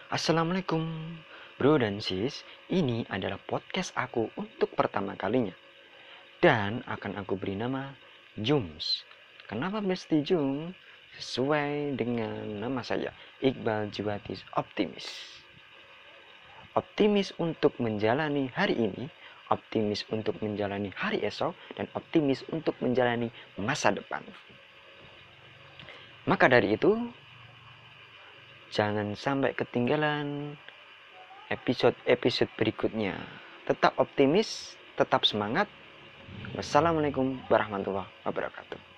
Assalamualaikum bro dan sis. Ini adalah podcast aku untuk pertama kalinya. Dan akan aku beri nama Jums. Kenapa mesti Jum? Sesuai dengan nama saya, Iqbal Juwatis Optimis. Optimis untuk menjalani hari ini, optimis untuk menjalani hari esok, dan optimis untuk menjalani masa depan. Maka dari itu, jangan sampai ketinggalan episode-episode berikutnya. Tetap optimis, tetap semangat. Wassalamualaikum warahmatullahi wabarakatuh.